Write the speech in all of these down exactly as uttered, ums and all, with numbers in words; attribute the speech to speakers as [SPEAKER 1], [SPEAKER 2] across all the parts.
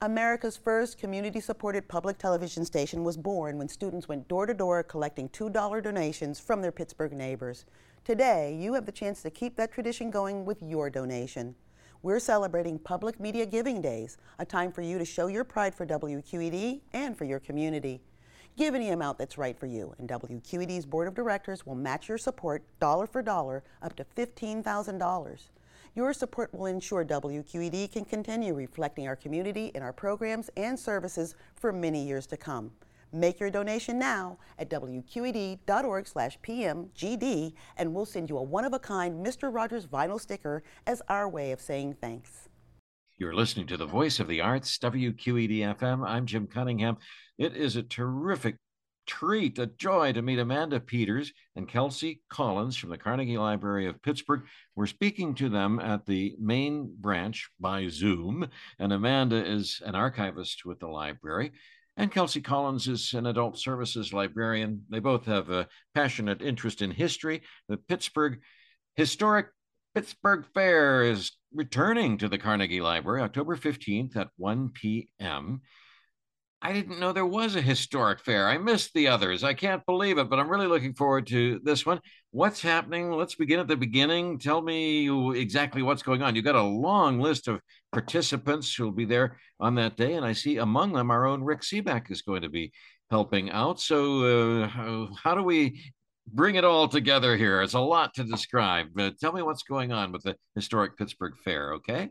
[SPEAKER 1] America's first community-supported public television station was born when students went door-to-door collecting two dollar donations from their Pittsburgh neighbors. Today, you have the chance to keep that tradition going with your donation. We're celebrating Public Media Giving Days, a time for you to show your pride for W Q E D and for your community. Give any amount that's right for you, and W Q E D's Board of Directors will match your support dollar for dollar up to fifteen thousand dollars. Your support will ensure W Q E D can continue reflecting our community in our programs and services for many years to come. Make your donation now at W Q E D dot org slash P M G D, and we'll send you a one-of-a-kind Mister Rogers vinyl sticker as our way of saying thanks.
[SPEAKER 2] You're listening to the Voice of the Arts, W Q E D F M. I'm Jim Cunningham. It is a terrific treat, a joy to meet Amanda Peters and Kelsey Collins from the Carnegie Library of Pittsburgh. We're speaking to them at the main branch by Zoom, and Amanda is an archivist with the library, and Kelsey Collins is an adult services librarian. They both have a passionate interest in history. The Pittsburgh Historic Pittsburgh Fair is returning to the Carnegie Library October fifteenth at one p m I didn't know there was a historic fair. I missed the others. I can't believe it, but I'm really looking forward to this one. What's happening? Let's begin at the beginning. Tell me exactly what's going on. You've got a long list of participants who'll be there on that day, and I see among them our own Rick Seaback is going to be helping out. So uh, how, how do we bring it all together here? It's a lot to describe, but tell me what's going on with the Historic Pittsburgh Fair, okay?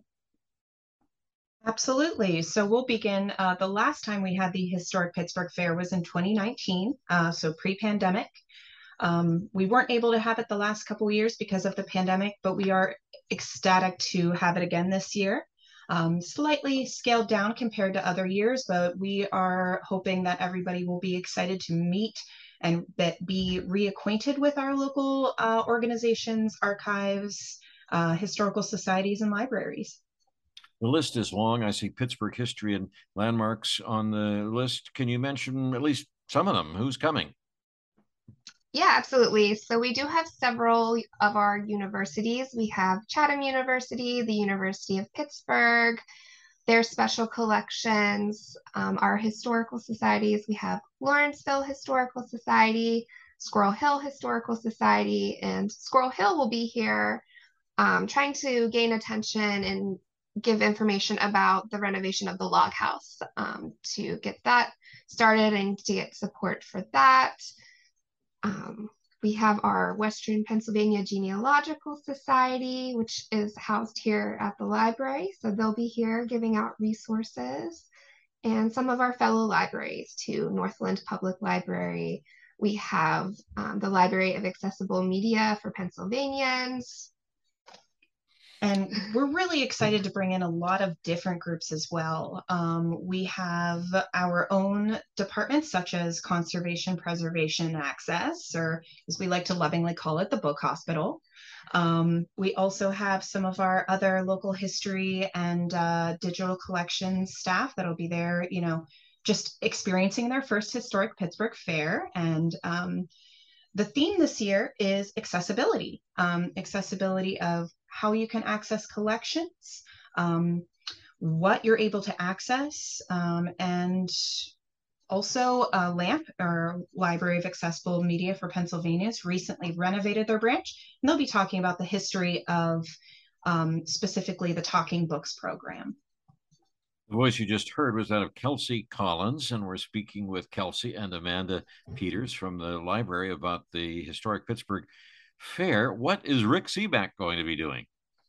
[SPEAKER 3] Absolutely. So we'll begin. Uh, the last time we had the Historic Pittsburgh Fair was in twenty nineteen, uh, so pre-pandemic. Um, we weren't able to have it the last couple of years because of the pandemic, but we are ecstatic to have it again this year. Um, slightly scaled down compared to other years, but we are hoping that everybody will be excited to meet and that be reacquainted with our local uh, organizations, archives, uh, historical societies, and libraries.
[SPEAKER 2] The list is long. I see Pittsburgh history and landmarks on the list. Can you mention at least some of them? Who's coming?
[SPEAKER 4] Yeah, absolutely. So we do have several of our universities. We have Chatham University, the University of Pittsburgh, their special collections, um, our historical societies. We have Lawrenceville Historical Society, Squirrel Hill Historical Society, and Squirrel Hill will be here um, trying to gain attention and give information about the renovation of the log house um, to get that started and to get support for that. Um, we have our Western Pennsylvania Genealogical Society, which is housed here at the library. So they'll be here giving out resources. And some of our fellow libraries too, Northland Public Library. We have um, the Library of Accessible Media for Pennsylvanians.
[SPEAKER 3] And we're really excited to bring in a lot of different groups as well. Um, we have our own departments such as Conservation, Preservation, and Access, or as we like to lovingly call it, the Book Hospital. Um, we also have some of our other local history and uh, digital collections staff that'll be there, you know, just experiencing their first Historic Pittsburgh Fair. And um, the theme this year is accessibility, um, accessibility of how you can access collections, um, what you're able to access, um, and also uh, LAMP, or Library of Accessible Media for Pennsylvania, has recently renovated their branch, and they'll be talking about the history of um, specifically the Talking Books program.
[SPEAKER 2] The voice you just heard was that of Kelsey Collins, and we're speaking with Kelsey and Amanda Peters from the library about the Historic Pittsburgh Fair. What is Rick Seaback going to be doing?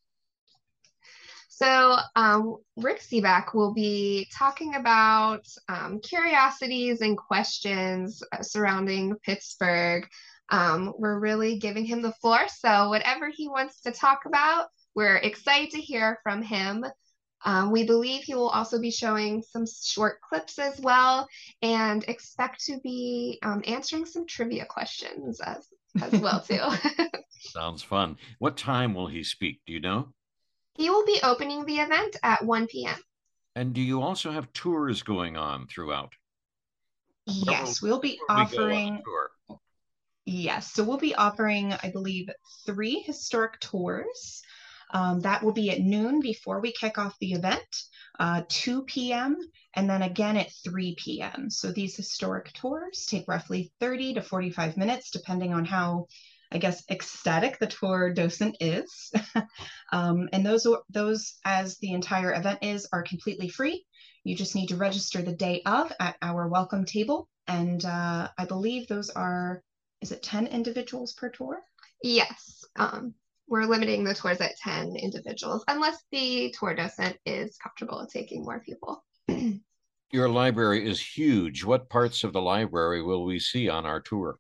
[SPEAKER 4] So um, Rick Seaback will be talking about um, curiosities and questions surrounding Pittsburgh. Um, we're really giving him the floor, so whatever he wants to talk about, we're excited to hear from him. Um, we believe he will also be showing some short clips as well, and expect to be um, answering some trivia questions as, as well too.
[SPEAKER 2] Sounds fun. What time will he speak? Do you know?
[SPEAKER 4] He will be opening the event at one p m
[SPEAKER 2] And do you also have tours going on throughout?
[SPEAKER 3] Yes, we'll be offering. Yes, so we'll be offering, I believe, three historic tours. Um, that will be at noon before we kick off the event, uh, two p m, and then again at three p m So these historic tours take roughly thirty to forty-five minutes, depending on how, I guess, ecstatic the tour docent is. um, and those, those, as the entire event is, are completely free. You just need to register the day of at our welcome table. And uh, I believe those are, is it ten individuals per tour?
[SPEAKER 4] Yes. Um, we're limiting the tours at ten individuals, unless the tour docent is comfortable with taking more people.
[SPEAKER 2] Your library is huge. What parts of the library will we see on our tour?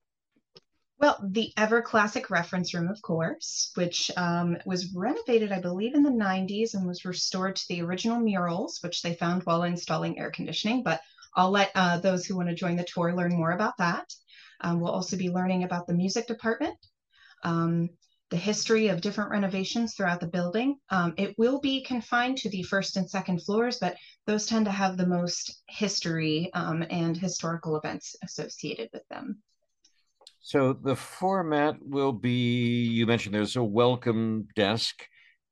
[SPEAKER 3] Well, the ever classic reference room, of course, which um, was renovated, I believe, in the nineties and was restored to the original murals, which they found while installing air conditioning. But I'll let uh, those who want to join the tour learn more about that. Um, we'll also be learning about the music department, um, the history of different renovations throughout the building. Um, it will be confined to the first and second floors, but those tend to have the most history um, and historical events associated with them.
[SPEAKER 2] So the format will be, you mentioned there's a welcome desk.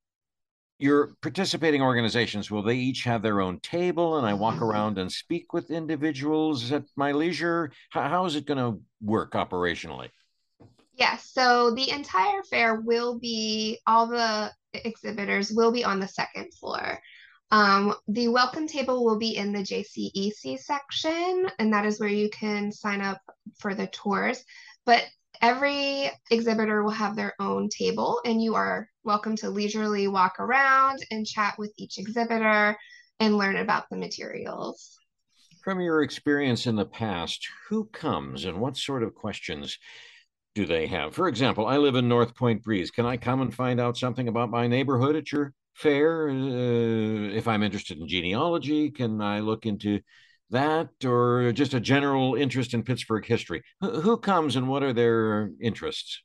[SPEAKER 2] Your participating organizations, will they each have their own table and I walk around and speak with individuals at my leisure? How, how is it going to work operationally?
[SPEAKER 4] Yes, so the entire fair will be, all the exhibitors will be on the second floor. Um, the welcome table will be in the J C E C section, and that is where you can sign up for the tours. But every exhibitor will have their own table, and you are welcome to leisurely walk around and chat with each exhibitor and learn about the materials.
[SPEAKER 2] From your experience in the past, who comes and what sort of questions do they have? For example, I live in North Point Breeze. Can I come and find out something about my neighborhood at your fair? Uh, if I'm interested in genealogy, can I look into that, or just a general interest in Pittsburgh history? Who, who comes and what are their interests?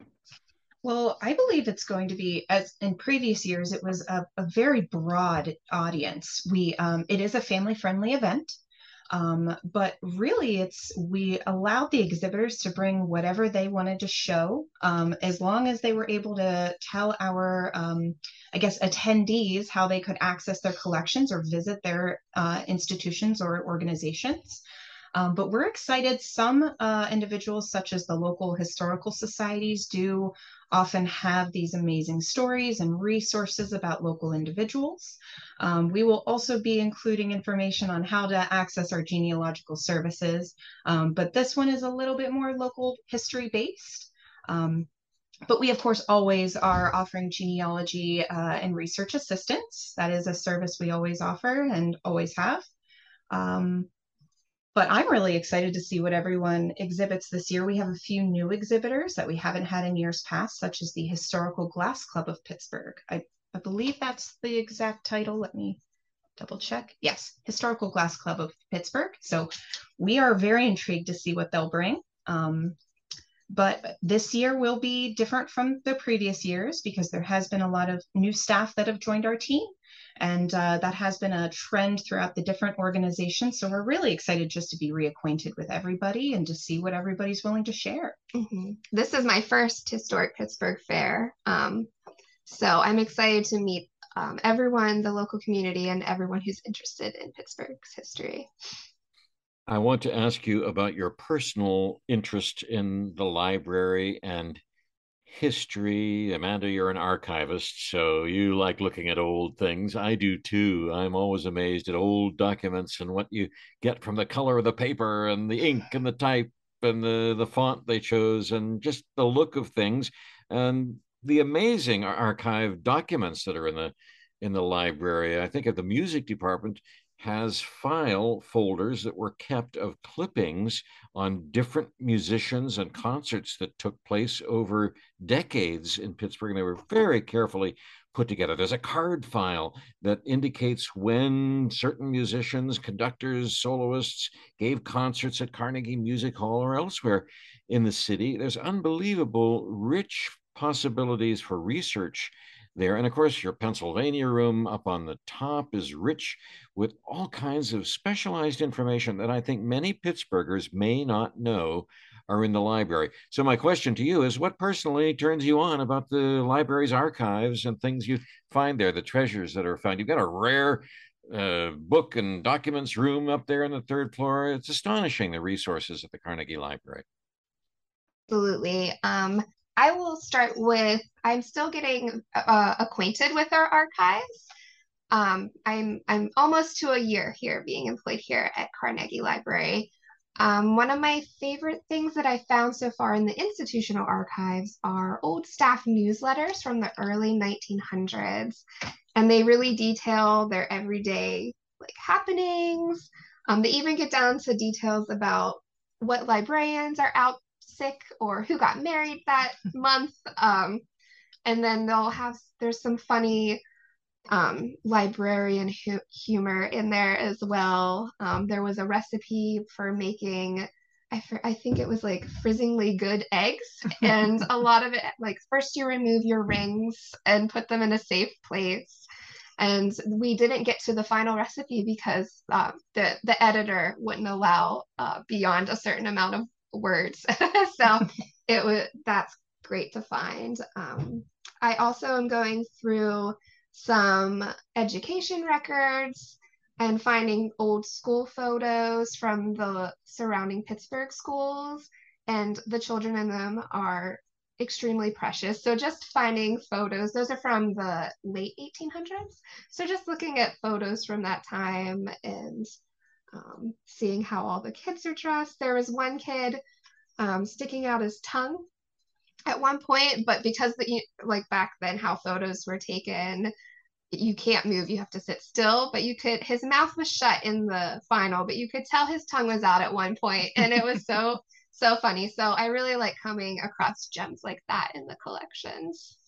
[SPEAKER 3] Well, I believe it's going to be, as in previous years, it was a, a very broad audience. We um, it is a family-friendly event. Um, but really, it's we allowed the exhibitors to bring whatever they wanted to show, um, as long as they were able to tell our, um, I guess, attendees how they could access their collections or visit their uh, institutions or organizations. Um, but we're excited. Some uh, individuals, such as the local historical societies, do often have these amazing stories and resources about local individuals. Um, we will also be including information on how to access our genealogical services, um, but this one is a little bit more local history based. Um, but we, of course, always are offering genealogy uh, and research assistance. That is a service we always offer and always have. Um, But I'm really excited to see what everyone exhibits this year. We have a few new exhibitors that we haven't had in years past, such as the Historical Glass Club of Pittsburgh. I, I believe that's the exact title. Let me double check. Yes, Historical Glass Club of Pittsburgh. So we are very intrigued to see what they'll bring. Um, but this year will be different from the previous years because there has been a lot of new staff that have joined our team. And uh, that has been a trend throughout the different organizations. So we're really excited just to be reacquainted with everybody and to see what everybody's willing to share.
[SPEAKER 4] Mm-hmm. This is my first historic Pittsburgh fair. Um, so I'm excited to meet um, everyone, the local community, and everyone who's interested in Pittsburgh's history.
[SPEAKER 2] I want to ask you about your personal interest in the library and history. Amanda, you're an archivist, so you like looking at old things. I do too. I'm always amazed at old documents and what you get from the color of the paper and the ink and the type and the, the font they chose and just the look of things and the amazing archive documents that are in the in the library. I think of the music department has file folders that were kept of clippings on different musicians and concerts that took place over decades in Pittsburgh. And they were very carefully put together. There's a card file that indicates when certain musicians, conductors, soloists gave concerts at Carnegie Music Hall or elsewhere in the city. There's unbelievable, rich possibilities for research there. And of course, your Pennsylvania room up on the top is rich with all kinds of specialized information that I think many Pittsburghers may not know are in the library. So my question to you is, what personally turns you on about the library's archives and things you find there, the treasures that are found? You've got a rare uh, book and documents room up there on the third floor. It's astonishing, the resources at the Carnegie Library.
[SPEAKER 4] Absolutely. Um, I will start with, I'm still getting uh, acquainted with our archives. Um, I'm I'm almost to a year here being employed here at Carnegie Library. Um, one of my favorite things that I found so far in the institutional archives are old staff newsletters from the early nineteen hundreds, and they really detail their everyday like happenings. Um, they even get down to details about what librarians are out sick or who got married that month. Um, and then they'll have there's some funny um, librarian hu humor in there as well. Um, there was a recipe for making, I, I think it was like frizzingly good eggs. And a lot of it, like first you remove your rings and put them in a safe place. And we didn't get to the final recipe because uh, the, the editor wouldn't allow uh, beyond a certain amount of words. So it was, that's great to find. Um, I also am going through some education records and finding old school photos from the surrounding Pittsburgh schools, and the children in them are extremely precious. So just finding photos, those are from the late eighteen hundreds. So just looking at photos from that time and um, seeing how all the kids are dressed. There was one kid um, sticking out his tongue at one point, but because the like back then how photos were taken, you can't move, you have to sit still, but you could, his mouth was shut in the final, but you could tell his tongue was out at one point, and it was so so funny. So I really like coming across gems like that in the collections.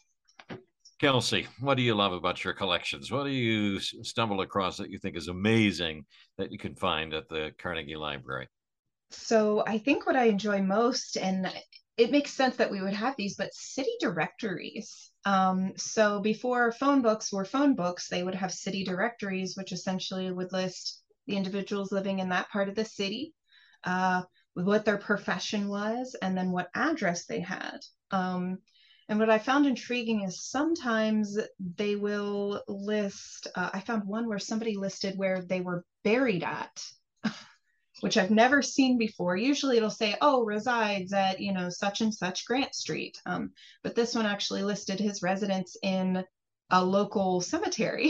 [SPEAKER 2] Kelsey, what do you love about your collections? What do you stumble across that you think is amazing that you can find at the Carnegie Library?
[SPEAKER 3] So I think what I enjoy most, and it makes sense that we would have these, but city directories. Um, so before phone books were phone books, they would have city directories, which essentially would list the individuals living in that part of the city, uh, what their profession was, and then what address they had. Um, and what I found intriguing is sometimes they will list, uh, I found one where somebody listed where they were buried at, which I've never seen before. Usually it'll say, oh, resides at, you know, such and such Grant Street. Um, but this one actually listed his residence in a local cemetery.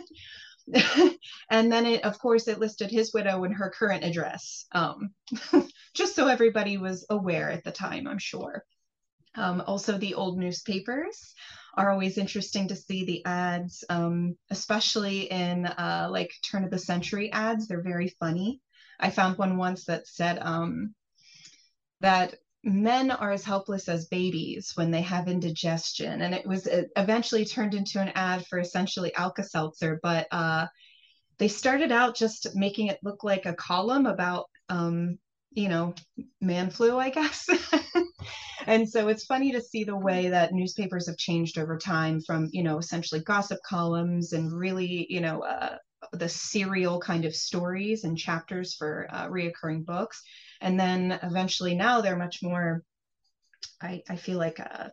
[SPEAKER 3] And then it, of course, it listed his widow and her current address, um, just so everybody was aware at the time, I'm sure. Um, also, the old newspapers are always interesting to see the ads, um, especially in uh, like turn of the century ads. They're very funny. I found one once that said um, that men are as helpless as babies when they have indigestion. And it was it eventually turned into an ad for essentially Alka-Seltzer, but uh, they started out just making it look like a column about, um, you know, man flu, I guess. And so it's funny to see the way that newspapers have changed over time from, you know, essentially gossip columns and really, you know, uh, the serial kind of stories and chapters for uh, reoccurring books. And then eventually now they're much more, I, I feel like, uh,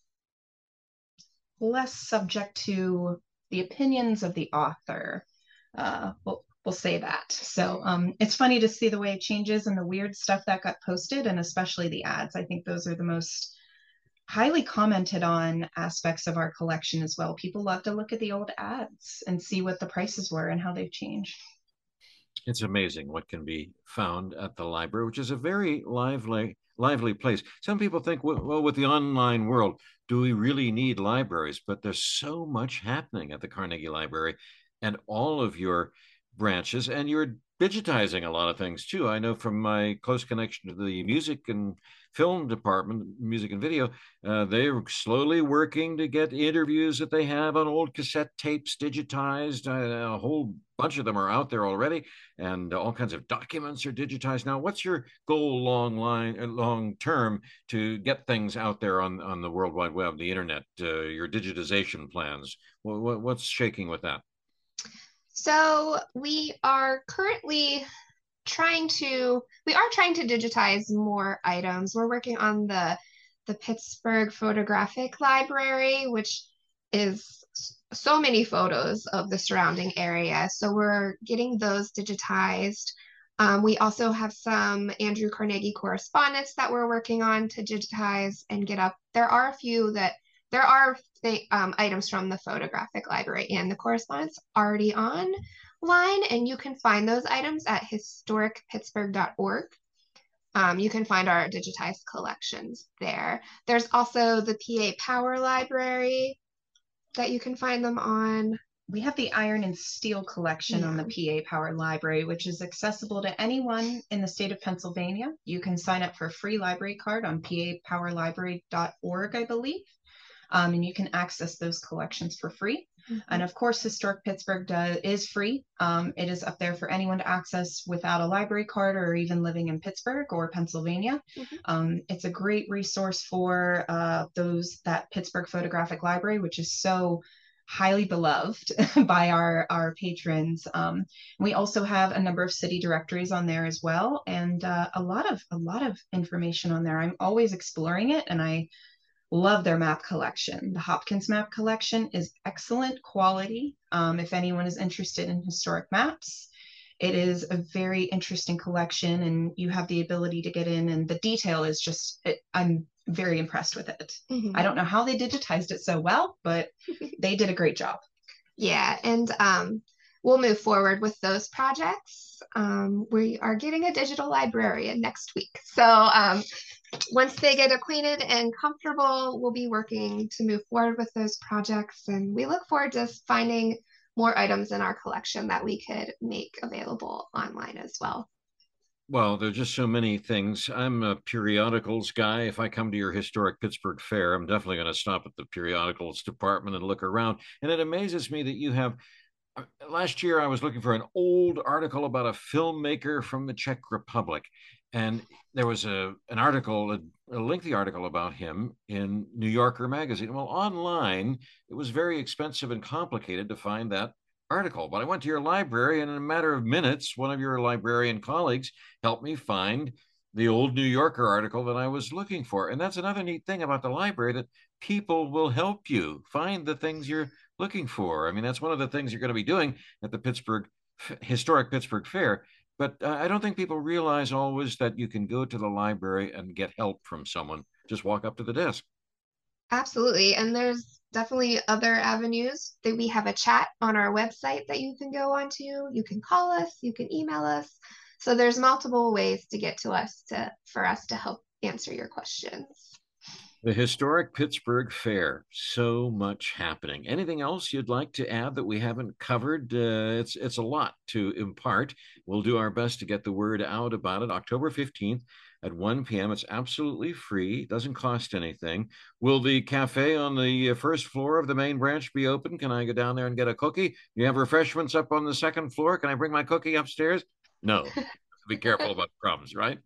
[SPEAKER 3] less subject to the opinions of the author. Uh, we'll, we'll say that. So um, it's funny to see the way it changes and the weird stuff that got posted, and especially the ads. I think those are the most highly commented on aspects of our collection as well. People love to look at the old ads and see what the prices were and how they've changed.
[SPEAKER 2] It's amazing what can be found at the library, which is a very lively, lively place. Some people think, well, with the online world, do we really need libraries? But there's so much happening at the Carnegie Library and all of your branches, and you're digitizing a lot of things too. I know from my close connection to the music and film department, music and video, uh, they're slowly working to get interviews that they have on old cassette tapes digitized. Uh, a whole bunch of them are out there already, and all kinds of documents are digitized now. What's your goal long line, long term, to get things out there on, on the World Wide Web, the internet, uh, your digitization plans? What, what's shaking with that?
[SPEAKER 4] So we are currently trying to, we are trying to digitize more items. We're working on the, the Pittsburgh Photographic Library, which is so many photos of the surrounding area. So we're getting those digitized. Um, we also have some Andrew Carnegie correspondence that we're working on to digitize and get up. There are a few that, there are th um, items from the photographic library and the correspondence already online, and you can find those items at historic pittsburgh dot org. Um, you can find our digitized collections there. There's also the P A Power Library that you can find them on.
[SPEAKER 3] We have the Iron and Steel collection yeah. on the P A Power Library, which is accessible to anyone in the state of Pennsylvania. You can sign up for a free library card on P A power library dot org, I believe, um, and you can access those collections for free. Mm-hmm. And of course, Historic Pittsburgh does, is free. Um, it is up there for anyone to access without a library card or even living in Pittsburgh or Pennsylvania. Mm-hmm. Um, it's a great resource for uh, those, that Pittsburgh Photographic Library, which is so highly beloved by our, our patrons. Um, we also have a number of city directories on there as well, and uh, a lot of a lot of information on there. I'm always exploring it, and I love their map collection. The Hopkins map collection is excellent quality. Um, if anyone is interested in historic maps, it is a very interesting collection, and you have the ability to get in, and the detail is just, it, I'm very impressed with it. Mm-hmm. I don't know how they digitized it so well, but they did a great job.
[SPEAKER 4] Yeah, and um, we'll move forward with those projects. Um, we are getting a digital librarian next week. So um, once they get acquainted and comfortable, we'll be working to move forward with those projects. And we look forward to finding more items in our collection that we could make available online as well.
[SPEAKER 2] Well, there's just so many things. I'm a periodicals guy. If I come to your historic Pittsburgh Fair, I'm definitely going to stop at the periodicals department and look around. And it amazes me that you have, last year I was looking for an old article about a filmmaker from the Czech Republic. And there was a an article, a, a lengthy article about him in New Yorker magazine. Well, online, it was very expensive and complicated to find that article, but I went to your library, and in a matter of minutes, one of your librarian colleagues helped me find the old New Yorker article that I was looking for. And that's another neat thing about the library, that people will help you find the things you're looking for. I mean, that's one of the things you're going to be doing at the Pittsburgh Historic Pittsburgh Fair. But uh, I don't think people realize always that you can go to the library and get help from someone. Just walk up to the desk.
[SPEAKER 4] Absolutely. And there's definitely other avenues that we have a chat on our website that you can go onto. You can call us, you can email us. So there's multiple ways to get to us to for us to help answer your questions.
[SPEAKER 2] The Historic Pittsburgh Fair, so much happening. Anything else you'd like to add that we haven't covered? Uh, it's it's a lot to impart. We'll do our best to get the word out about it. October fifteenth at one p m It's absolutely free. Doesn't cost anything. Will the cafe on the first floor of the main branch be open? Can I go down there and get a cookie? You have refreshments up on the second floor. Can I bring my cookie upstairs? No. Be careful about crumbs, right?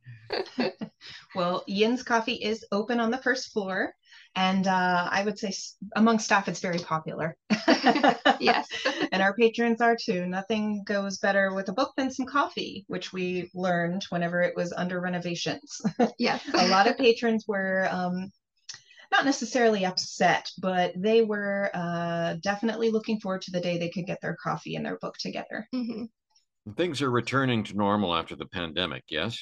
[SPEAKER 3] Well, Yin's Coffee is open on the first floor, and uh, I would say among staff, it's very popular.
[SPEAKER 4] Yes.
[SPEAKER 3] And our patrons are too. Nothing goes better with a book than some coffee, which we learned whenever it was under renovations.
[SPEAKER 4] Yes.
[SPEAKER 3] A lot of patrons were um, not necessarily upset, but they were uh, definitely looking forward to the day they could get their coffee and their book together.
[SPEAKER 4] Mm-hmm.
[SPEAKER 2] Things are returning to normal after the pandemic, yes?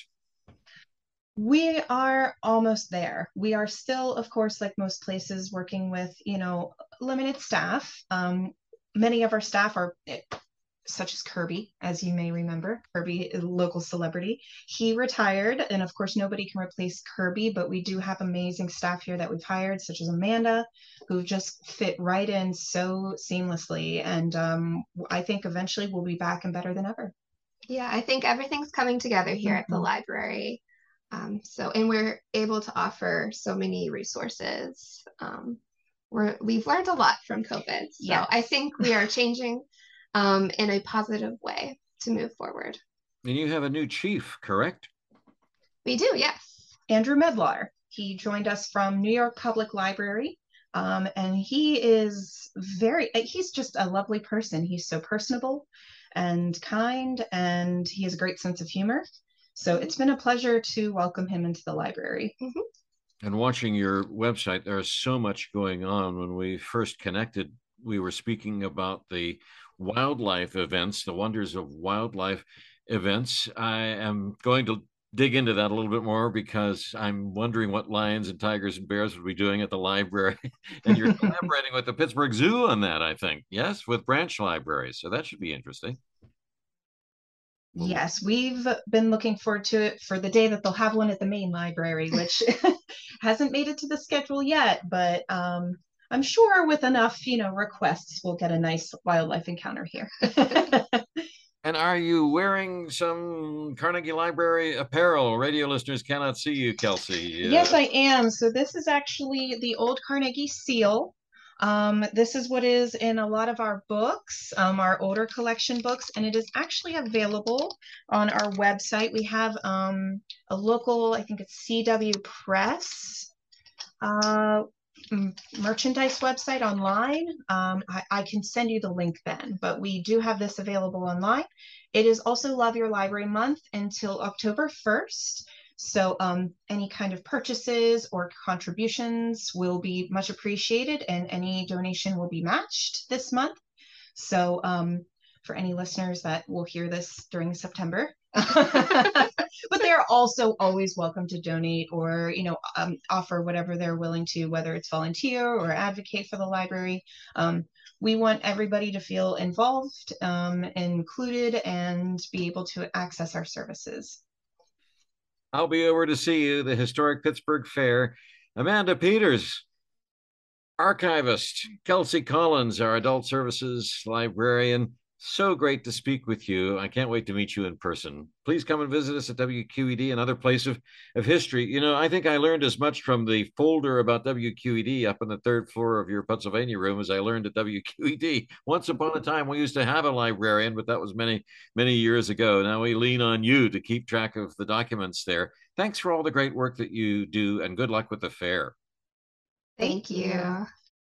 [SPEAKER 3] We are almost there. We are still, of course, like most places, working with, you know, limited staff. Um, many of our staff are, such as Kirby, as you may remember. Kirby is a local celebrity. He retired, and of course, nobody can replace Kirby, but we do have amazing staff here that we've hired, such as Amanda, who just fit right in so seamlessly. And um, I think eventually we'll be back and better than ever.
[SPEAKER 4] Yeah, I think everything's coming together here mm-hmm. at the library. Um, so, and we're able to offer so many resources. Um, we're, we've learned a lot from COVID. So yeah. I think we are changing um, in a positive way to move forward.
[SPEAKER 2] And you have a new chief, correct?
[SPEAKER 4] We do, yes.
[SPEAKER 3] Andrew Medlar. He joined us from New York Public Library. Um, and he is very, he's just a lovely person. He's so personable. and kind, and he has a great sense of humor. So it's been a pleasure to welcome him into the library.
[SPEAKER 2] Mm-hmm. And watching your website, there's so much going on. When we first connected, we were speaking about the wildlife events, the wonders of wildlife events. I am going to dig into that a little bit more because I'm wondering what lions and tigers and bears would be doing at the library. And you're collaborating with the Pittsburgh Zoo on that, I think. Yes, with branch libraries. So that should be interesting.
[SPEAKER 3] Yes, we've been looking forward to it for the day that they'll have one at the main library, which hasn't made it to the schedule yet, but um, I'm sure with enough, you know, requests, we'll get a nice wildlife encounter here.
[SPEAKER 2] And are you wearing some Carnegie Library apparel? Radio listeners cannot see you, Kelsey.
[SPEAKER 3] Uh, yes, I am. So this is actually the old Carnegie seal. Um, this is what is in a lot of our books, um, our older collection books, and it is actually available on our website. We have um, a local, I think it's C W Press, uh, merchandise website online. Um, I, I can send you the link then, but we do have this available online. It is also Love Your Library Month until October first. So um, any kind of purchases or contributions will be much appreciated, and any donation will be matched this month. So um, for any listeners that will hear this during September, but they're also always welcome to donate or, you know, um, offer whatever they're willing to, whether it's volunteer or advocate for the library. Um, we want everybody to feel involved, um, included, and be able to access our services.
[SPEAKER 2] I'll be over to see you, the historic Pittsburgh Fair. Amanda Peters, archivist, Kelsey Collins, our adult services librarian. So great to speak with you. I can't wait to meet you in person. Please come and visit us at W Q E D, another place of, of history. You know, I think I learned as much from the folder about W Q E D up on the third floor of your Pennsylvania room as I learned at W Q E D. Once upon a time, we used to have a librarian, but that was many, many years ago. Now we lean on you to keep track of the documents there. Thanks for all the great work that you do, and good luck with the fair.
[SPEAKER 4] Thank you.